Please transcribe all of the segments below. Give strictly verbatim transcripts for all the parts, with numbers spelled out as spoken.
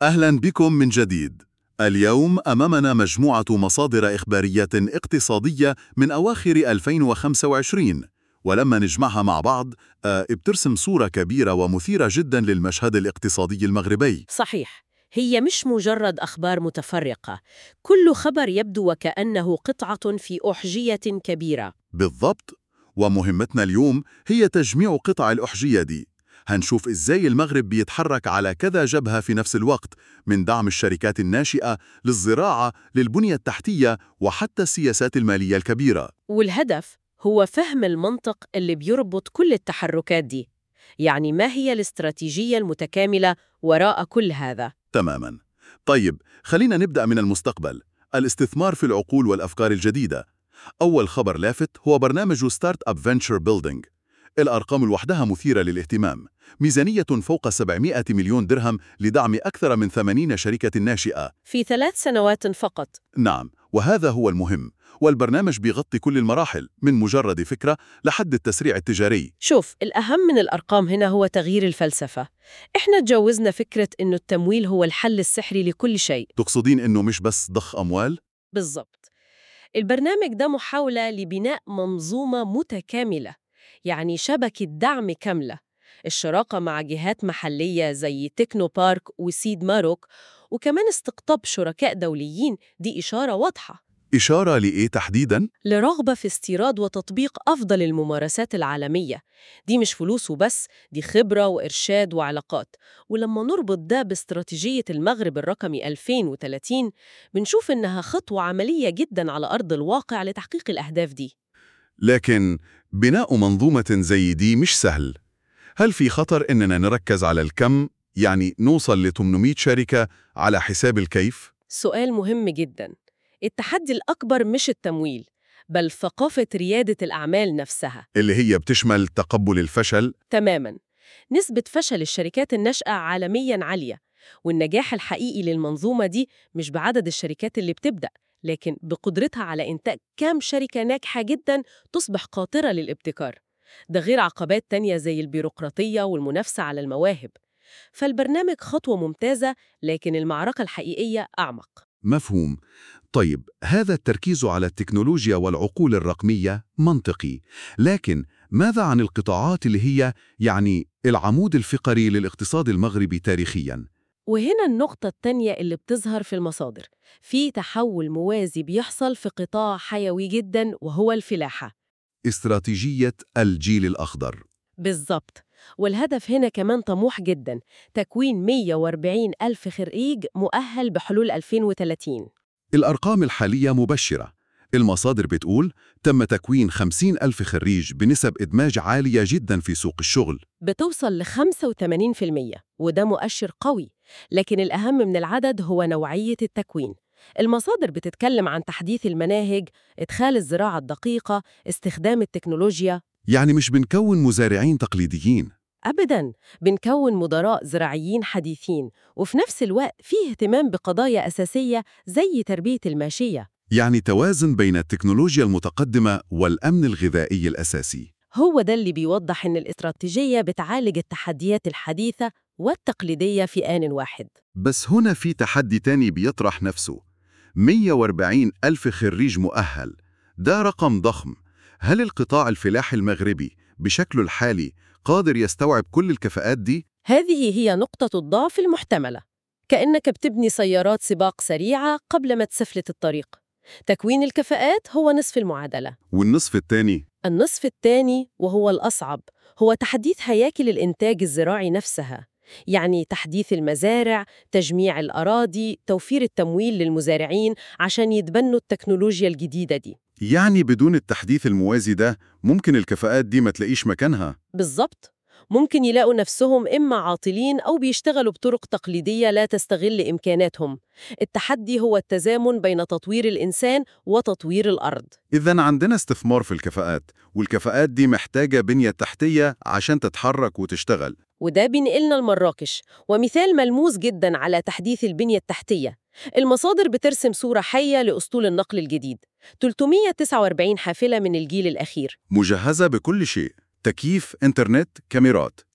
أهلا بكم من جديد. اليوم أمامنا مجموعة مصادر إخبارية اقتصادية من أواخر ألفين وخمسة وعشرين، ولما نجمعها مع بعض آه، بترسم صورة كبيرة ومثيرة جدا للمشهد الاقتصادي المغربي. صحيح، هي مش مجرد أخبار متفرقة، كل خبر يبدو وكأنه قطعة في أحجية كبيرة. بالضبط، ومهمتنا اليوم هي تجميع قطع الأحجية دي. هنشوف إزاي المغرب بيتحرك على كذا جبهة في نفس الوقت، من دعم الشركات الناشئة للزراعة للبنية التحتية وحتى السياسات المالية الكبيرة. والهدف هو فهم المنطق اللي بيربط كل التحركات دي. يعني ما هي الاستراتيجية المتكاملة وراء كل هذا؟ تماماً. طيب، خلينا نبدأ من المستقبل، الاستثمار في العقول والأفكار الجديدة. أول خبر لافت هو برنامج ستارت أب فينتشر بيلدينج. الأرقام لوحدها مثيرة للاهتمام، ميزانية فوق سبعمائة مليون درهم لدعم أكثر من ثمانين شركة ناشئة. في ثلاث سنوات فقط. نعم، وهذا هو المهم، والبرنامج بيغطي كل المراحل من مجرد فكرة لحد التسريع التجاري. شوف، الأهم من الأرقام هنا هو تغيير الفلسفة. إحنا تجوزنا فكرة إنه التمويل هو الحل السحري لكل شيء. تقصدين إنه مش بس ضخ أموال؟ بالضبط. البرنامج ده محاولة لبناء منظومة متكاملة، يعني شبكة دعم كاملة، الشراكة مع جهات محلية زي تكنو بارك وسيد ماروك، وكمان استقطاب شركاء دوليين. دي إشارة واضحة إشارة لإيه تحديداً؟ لرغبة في استيراد وتطبيق أفضل الممارسات العالمية. دي مش فلوس وبس، دي خبرة وإرشاد وعلاقات. ولما نربط ده باستراتيجية المغرب الرقمي ألفين وثلاثين، بنشوف إنها خطوة عملية جداً على أرض الواقع لتحقيق الأهداف دي. لكن بناء منظومة زي دي مش سهل. هل في خطر إننا نركز على الكم، يعني نوصل ل ثمانمائة شركة على حساب الكيف؟ سؤال مهم جداً. التحدي الأكبر مش التمويل، بل ثقافة ريادة الأعمال نفسها. اللي هي بتشمل تقبل الفشل. تماماً. نسبة فشل الشركات الناشئة عالمياً عالية، والنجاح الحقيقي للمنظومة دي مش بعدد الشركات اللي بتبدأ، لكن بقدرتها على إنتاج كام شركة ناجحة جداً تصبح قاطرة للابتكار. ده غير عقبات تانية زي البيروقراطية والمنافسة على المواهب. فالبرنامج خطوة ممتازة، لكن المعركة الحقيقية أعمق. مفهوم. طيب، هذا التركيز على التكنولوجيا والعقول الرقمية منطقي، لكن ماذا عن القطاعات اللي هي يعني العمود الفقري للاقتصاد المغربي تاريخياً؟ وهنا النقطة التانية اللي بتظهر في المصادر. في تحول موازي بيحصل في قطاع حيوي جداً، وهو الفلاحة. استراتيجية الجيل الأخضر. بالضبط. والهدف هنا كمان طموح جداً، تكوين مئة وأربعين ألف خريج مؤهل بحلول ألفين وثلاثين. الأرقام الحالية مبشرة. المصادر بتقول تم تكوين خمسين ألف خريج بنسب إدماج عالية جدا في سوق الشغل. بتوصل ل خمسة وثمانين بالمئة، وده مؤشر قوي. لكن الأهم من العدد هو نوعية التكوين. المصادر بتتكلم عن تحديث المناهج، إدخال الزراعة الدقيقة، استخدام التكنولوجيا. يعني مش بنكون مزارعين تقليديين. أبداً، بنكون مدراء زراعيين حديثين، وفي نفس الوقت فيه اهتمام بقضايا أساسية زي تربية الماشية. يعني توازن بين التكنولوجيا المتقدمة والأمن الغذائي الأساسي. هو ده اللي بيوضح إن الاستراتيجية بتعالج التحديات الحديثة والتقليدية في آن واحد. بس هنا في تحدي تاني بيطرح نفسه. مئة وأربعين ألف خريج مؤهل، ده رقم ضخم. هل القطاع الفلاحي المغربي بشكله الحالي قادر يستوعب كل الكفاءات دي؟ هذه هي نقطة الضعف المحتملة. كأنك بتبني سيارات سباق سريعة قبل ما تسفلت الطريق. تكوين الكفاءات هو نصف المعادلة. والنصف التاني؟ النصف الثاني وهو الأصعب هو تحديث هياكل الإنتاج الزراعي نفسها، يعني تحديث المزارع، تجميع الأراضي، توفير التمويل للمزارعين عشان يتبنوا التكنولوجيا الجديدة دي. يعني بدون التحديث الموازي ده ممكن الكفاءات دي ما تلاقيش مكانها. بالضبط. ممكن يلاقوا نفسهم إما عاطلين أو بيشتغلوا بطرق تقليدية لا تستغل إمكاناتهم. التحدي هو التزامن بين تطوير الإنسان وتطوير الأرض. إذن عندنا استثمار في الكفاءات، والكفاءات دي محتاجة بنية تحتية عشان تتحرك وتشتغل. وده بينقلنا لمراكش، ومثال ملموس جداً على تحديث البنية التحتية. المصادر بترسم صورة حية لأسطول النقل الجديد، ثلاثمئة وتسعة وأربعين حافلة من الجيل الأخير، مجهزة بكل شيء، تكييف، إنترنت، كاميرات.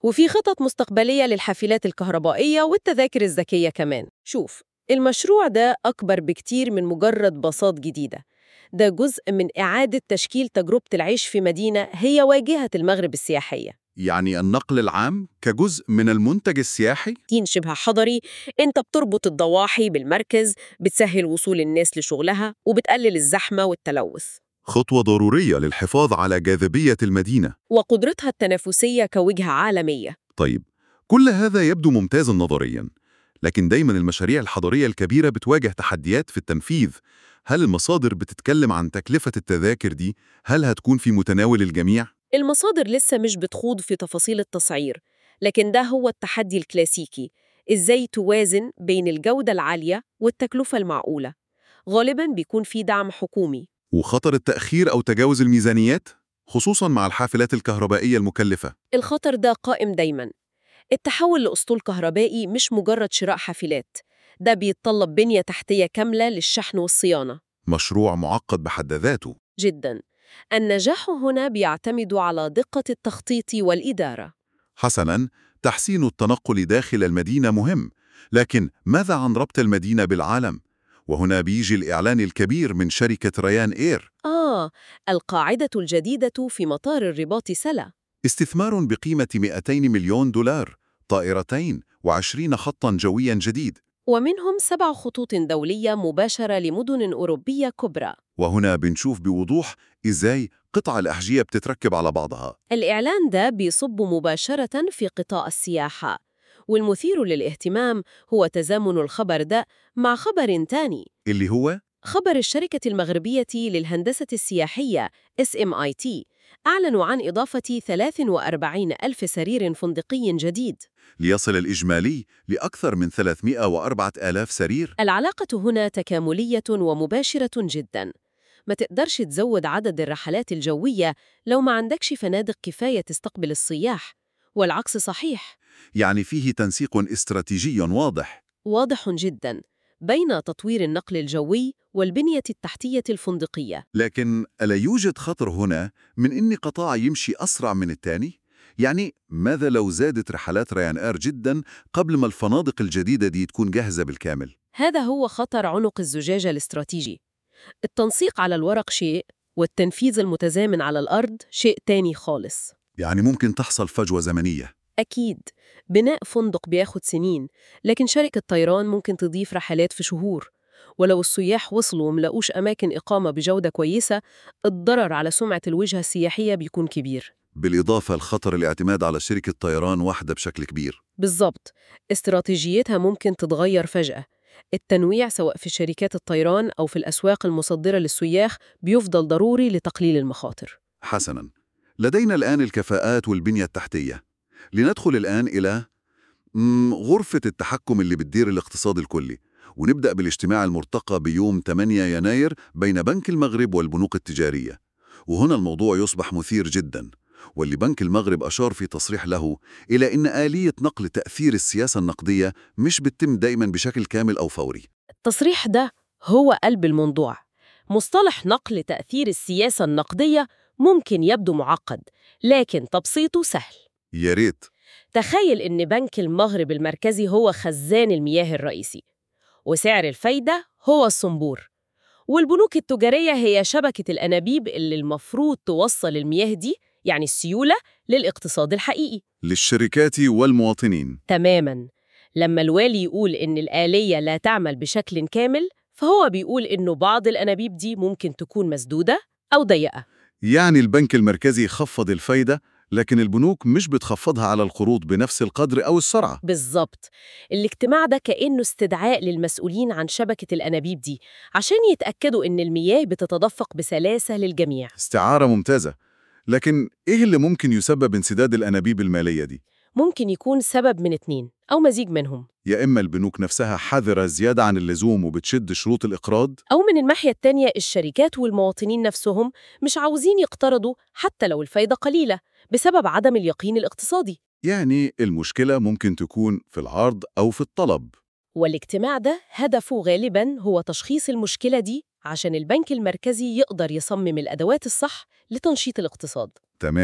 وفي خطط مستقبلية للحافلات الكهربائية والتذاكر الذكية كمان. شوف، المشروع ده أكبر بكتير من مجرد باصات جديدة. ده جزء من إعادة تشكيل تجربة العيش في مدينة هي واجهة المغرب السياحية. يعني النقل العام كجزء من المنتج السياحي؟ دين شبه حضري، انت بتربط الضواحي بالمركز، بتسهل وصول الناس لشغلها وبتقلل الزحمة والتلوث خطوة ضرورية للحفاظ على جاذبية المدينة. وقدرتها التنافسية كوجهة عالمية. طيب، كل هذا يبدو ممتازا نظريا، لكن دايما المشاريع الحضرية الكبيرة بتواجه تحديات في التنفيذ. هل المصادر بتتكلم عن تكلفة التذاكر دي؟ هل هتكون في متناول الجميع؟ المصادر لسه مش بتخوض في تفاصيل التسعير، لكن ده هو التحدي الكلاسيكي: إزاي توازن بين الجودة العالية والتكلفة المعقولة. غالباً بيكون في دعم حكومي. وخطر التأخير أو تجاوز الميزانيات، خصوصا مع الحافلات الكهربائية المكلفة. الخطر ده قائم دايماً. التحول لأسطول كهربائي مش مجرد شراء حافلات، ده بيتطلب بنية تحتية كاملة للشحن والصيانة. مشروع معقد بحد ذاته. جداً. النجاح هنا بيعتمد على دقة التخطيط والإدارة. حسناً، تحسين التنقل داخل المدينة مهم، لكن ماذا عن ربط المدينة بالعالم؟ وهنا بيجي الإعلان الكبير من شركة ريان إير. آه، القاعدة الجديدة في مطار الرباط سلا. استثمار بقيمة مئتين مليون دولار، طائرتين وعشرين خطاً جوياً جديد. ومنهم سبع خطوط دولية مباشرة لمدن أوروبية كبرى. وهنا بنشوف بوضوح إزاي قطع الأحجية بتتركب على بعضها. الإعلان ده بيصب مباشرة في قطاع السياحة، والمثير للاهتمام هو تزامن الخبر ده مع خبر تاني، اللي هو خبر الشركة المغربية للهندسة السياحية إس إم آي تي. أعلنوا عن إضافة ثلاثة وأربعين ألف سرير فندقي جديد. ليصل الإجمالي لأكثر من ثلاثمئة وأربعة آلاف سرير. العلاقة هنا تكاملية ومباشرة جداً. ما تقدرش تزود عدد الرحلات الجوية لو ما عندكش فنادق كفاية تستقبل السياح، والعكس صحيح. يعني فيه تنسيق استراتيجي واضح. واضح جداً بين تطوير النقل الجوي والبنية التحتية الفندقية. لكن ألا يوجد خطر هنا من إن قطاع يمشي أسرع من الثاني؟ يعني ماذا لو زادت رحلات ريان إير جدا قبل ما الفنادق الجديدة دي تكون جاهزة بالكامل؟ هذا هو خطر عنق الزجاجة الاستراتيجي. التنسيق على الورق شيء، والتنفيذ المتزامن على الأرض شيء تاني خالص. يعني ممكن تحصل فجوة زمنية. أكيد، بناء فندق بياخد سنين، لكن شركة طيران ممكن تضيف رحلات في شهور. ولو السياح وصلوا وملقوش أماكن إقامة بجودة كويسة، الضرر على سمعة الوجهة السياحية بيكون كبير. بالإضافة لخطر الاعتماد على شركة طيران واحدة بشكل كبير. بالضبط، استراتيجيتها ممكن تتغير فجأة. التنويع سواء في شركات الطيران أو في الأسواق المصدرة للسياح بيفضل ضروري لتقليل المخاطر. حسناً، لدينا الآن الكفاءات والبنية التحتية. لندخل الآن إلى مم، غرفة التحكم اللي بتدير الاقتصاد الكلي، ونبدأ بالاجتماع المرتقى بيوم ثمانية يناير بين بنك المغرب والبنوك التجارية. وهنا الموضوع يصبح مثير جداً، واللي بنك المغرب أشار في تصريح له إلى أن آلية نقل تأثير السياسة النقدية مش بتتم دايماً بشكل كامل أو فوري. التصريح ده هو قلب الموضوع. مصطلح نقل تأثير السياسة النقدية ممكن يبدو معقد، لكن تبسيطه سهل. يا ريت. تخيل إن بنك المغرب المركزي هو خزان المياه الرئيسي، وسعر الفايدة هو الصنبور، والبنوك التجارية هي شبكة الأنابيب اللي المفروض توصل المياه دي، يعني السيولة، للاقتصاد الحقيقي. للشركات والمواطنين. تماماً. لما الوالي يقول إن الآلية لا تعمل بشكل كامل، فهو بيقول إنه بعض الأنابيب دي ممكن تكون مسدودة أو ضيقة. يعني البنك المركزي خفض الفايدة، لكن البنوك مش بتخفضها على القروض بنفس القدر أو السرعة. بالظبط. الاجتماع ده كأنه استدعاء للمسؤولين عن شبكة الأنابيب دي عشان يتأكدوا إن المياه بتتدفق بسلاسة للجميع. استعارة ممتازة، لكن إيه اللي ممكن يسبب انسداد الأنابيب المالية دي؟ ممكن يكون سبب من اتنين أو مزيج منهم. يا إما البنوك نفسها حذرة زيادة عن اللزوم وبتشد شروط الإقراض، أو من الناحية التانية الشركات والمواطنين نفسهم مش عاوزين يقترضوا حتى لو الفايدة قليلة بسبب عدم اليقين الاقتصادي. يعني المشكلة ممكن تكون في العرض أو في الطلب. والاجتماع ده هدفه غالباً هو تشخيص المشكلة دي عشان البنك المركزي يقدر يصمم الأدوات الصح لتنشيط الاقتصاد. تمام،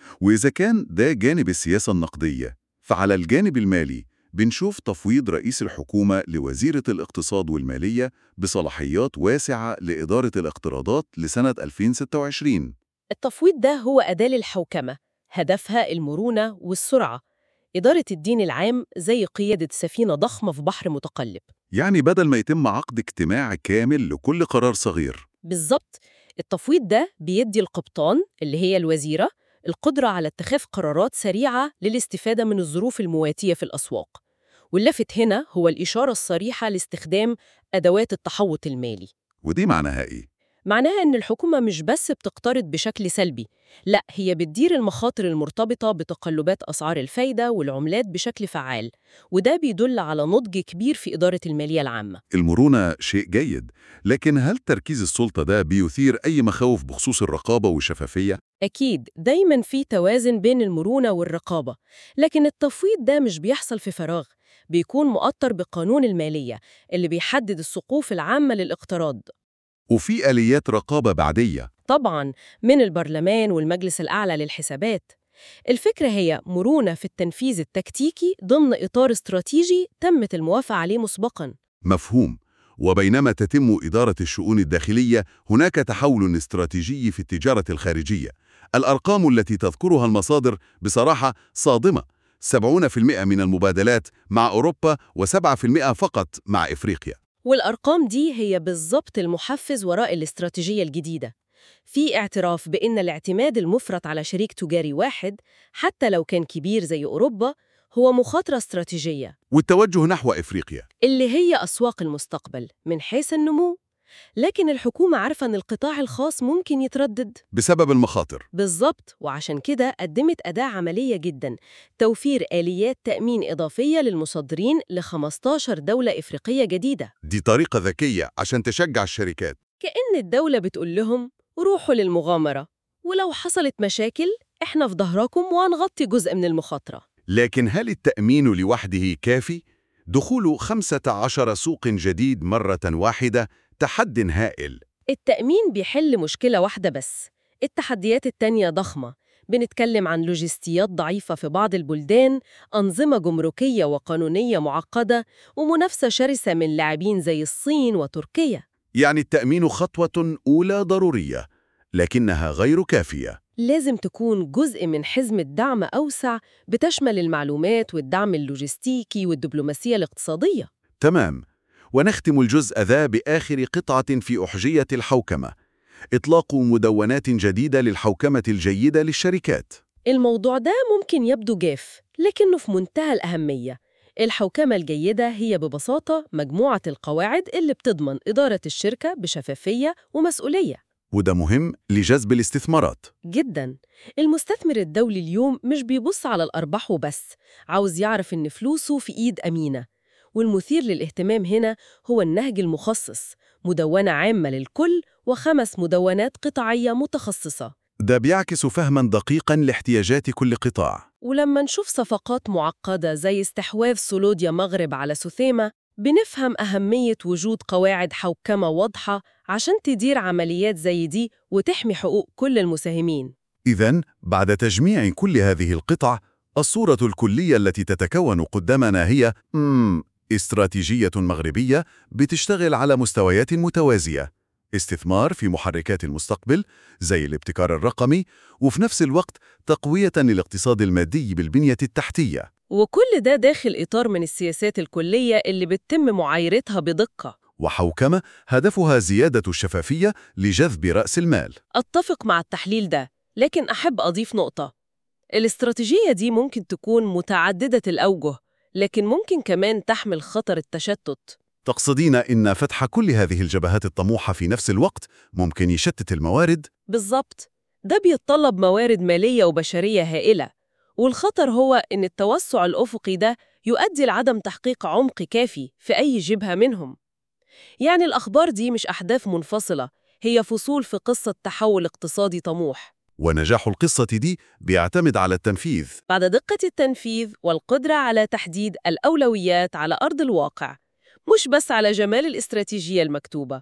وإذا كان ده جانب السياسة النقدية، فعلى الجانب المالي بنشوف تفويض رئيس الحكومة لوزيرة الاقتصاد والمالية بصلاحيات واسعة لإدارة الاقتراضات لسنة ألفين وستة وعشرين. التفويض ده هو أداة للحوكمة، هدفها المرونة والسرعة، إدارة الدين العام زي قيادة سفينة ضخمة في بحر متقلب. يعني بدل ما يتم عقد اجتماع كامل لكل قرار صغير. بالظبط، التفويض ده بيدي القبطان اللي هي الوزيرة القدرة على اتخاذ قرارات سريعة للاستفادة من الظروف المواتية في الأسواق. واللافت هنا هو الإشارة الصريحة لاستخدام أدوات التحوط المالي. ودي معناها إيه؟ معناها إن الحكومة مش بس بتقترض بشكل سلبي، لأ هي بتدير المخاطر المرتبطة بتقلبات أسعار الفايدة والعملات بشكل فعال، وده بيدل على نضج كبير في إدارة المالية العامة. المرونة شيء جيد، لكن هل تركيز السلطة ده بيثير أي مخاوف بخصوص الرقابة والشفافية؟ أكيد دايماً في توازن بين المرونة والرقابة، لكن التفويض ده مش بيحصل في فراغ، بيكون مؤطر بقانون المالية اللي بيحدد السقوف العامة للاقتراض. وفي آليات رقابة بعدية. طبعاً من البرلمان والمجلس الأعلى للحسابات. الفكرة هي مرونة في التنفيذ التكتيكي ضمن إطار استراتيجي تمت الموافقة عليه مسبقاً. مفهوم. وبينما تتم إدارة الشؤون الداخلية، هناك تحول استراتيجي في التجارة الخارجية. الأرقام التي تذكرها المصادر بصراحة صادمة. سبعين بالمئة من المبادلات مع أوروبا وسبعة بالمئة فقط مع إفريقيا. والأرقام دي هي بالضبط المحفز وراء الاستراتيجية الجديدة. في اعتراف بأن الاعتماد المفرط على شريك تجاري واحد حتى لو كان كبير زي أوروبا هو مخاطرة استراتيجية، والتوجه نحو إفريقيا اللي هي أسواق المستقبل من حيث النمو. لكن الحكومة عارفة أن القطاع الخاص ممكن يتردد. بسبب المخاطر. بالضبط، وعشان كده قدمت أداة عملية جداً، توفير آليات تأمين إضافية للمصدرين ل خمستاشر دولة إفريقية جديدة. دي طريقة ذكية عشان تشجع الشركات. كأن الدولة بتقول لهم روحوا للمغامرة، ولو حصلت مشاكل إحنا في ظهركم وهنغطي جزء من المخاطرة. لكن هل التأمين لوحده كافي؟ دخول خمسة عشر سوق جديد مرة واحدة تحد هائل. التأمين بيحل مشكلة واحدة بس، التحديات التانية ضخمة. بنتكلم عن لوجستيات ضعيفة في بعض البلدان، أنظمة جمركية وقانونية معقدة، ومنافسة شرسة من لاعبين زي الصين وتركيا. يعني التأمين خطوة أولى ضرورية، لكنها غير كافية. لازم تكون جزء من حزمة دعم أوسع بتشمل المعلومات والدعم اللوجستيكي والدبلوماسية الاقتصادية. تمام. ونختم الجزء ذا بآخر قطعة في أحجية الحوكمة: إطلاق مدونات جديدة للحوكمة الجيدة للشركات. الموضوع ده ممكن يبدو جاف، لكنه في منتهى الأهمية. الحوكمة الجيدة هي ببساطة مجموعة القواعد اللي بتضمن إدارة الشركة بشفافية ومسؤولية. وده مهم لجذب الاستثمارات. جداً. المستثمر الدولي اليوم مش بيبص على الأرباح وبس، عاوز يعرف إن فلوسه في إيد أمينة. والمثير للاهتمام هنا هو النهج المخصص، مدونة عامة للكل وخمس مدونات قطاعية متخصصة. ده بيعكس فهماً دقيقاً لاحتياجات كل قطاع. ولما نشوف صفقات معقدة زي استحواذ سولوديا مغرب على سوثيمة، بنفهم أهمية وجود قواعد حوكمة واضحة عشان تدير عمليات زي دي وتحمي حقوق كل المساهمين. إذن بعد تجميع كل هذه القطع، الصورة الكلية التي تتكون قدامنا هي مم استراتيجية مغربية بتشتغل على مستويات متوازية: استثمار في محركات المستقبل زي الابتكار الرقمي، وفي نفس الوقت تقوية للاقتصاد المادي بالبنية التحتية. وكل ده داخل إطار من السياسات الكلية اللي بتتم معايرتها بدقة. وحوكمة هدفها زيادة الشفافية لجذب رأس المال. أتفق مع التحليل ده، لكن أحب أضيف نقطة. الاستراتيجية دي ممكن تكون متعددة الأوجه، لكن ممكن كمان تحمل خطر التشتت. تقصدين إن فتح كل هذه الجبهات الطموحة في نفس الوقت ممكن يشتت الموارد؟ بالضبط، ده بيتطلب موارد مالية وبشرية هائلة، والخطر هو إن التوسع الأفقي ده يؤدي لعدم تحقيق عمق كافي في أي جبهة منهم. يعني الأخبار دي مش أحداث منفصلة، هي فصول في قصة تحول اقتصادي طموح. ونجاح القصة دي بيعتمد على التنفيذ. بعد دقة التنفيذ والقدرة على تحديد الأولويات على أرض الواقع، مش بس على جمال الاستراتيجية المكتوبة.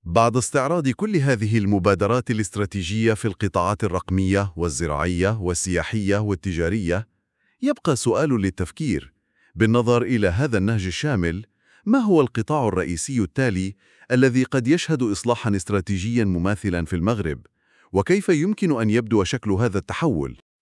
بعد استعراض كل هذه المبادرات الاستراتيجية في القطاعات الرقمية والزراعية والسياحية والتجارية، يبقى سؤال للتفكير. بالنظر إلى هذا النهج الشامل، ما هو القطاع الرئيسي التالي الذي قد يشهد إصلاحاً استراتيجياً مماثلاً في المغرب؟ وكيف يمكن أن يبدو شكل هذا التحول؟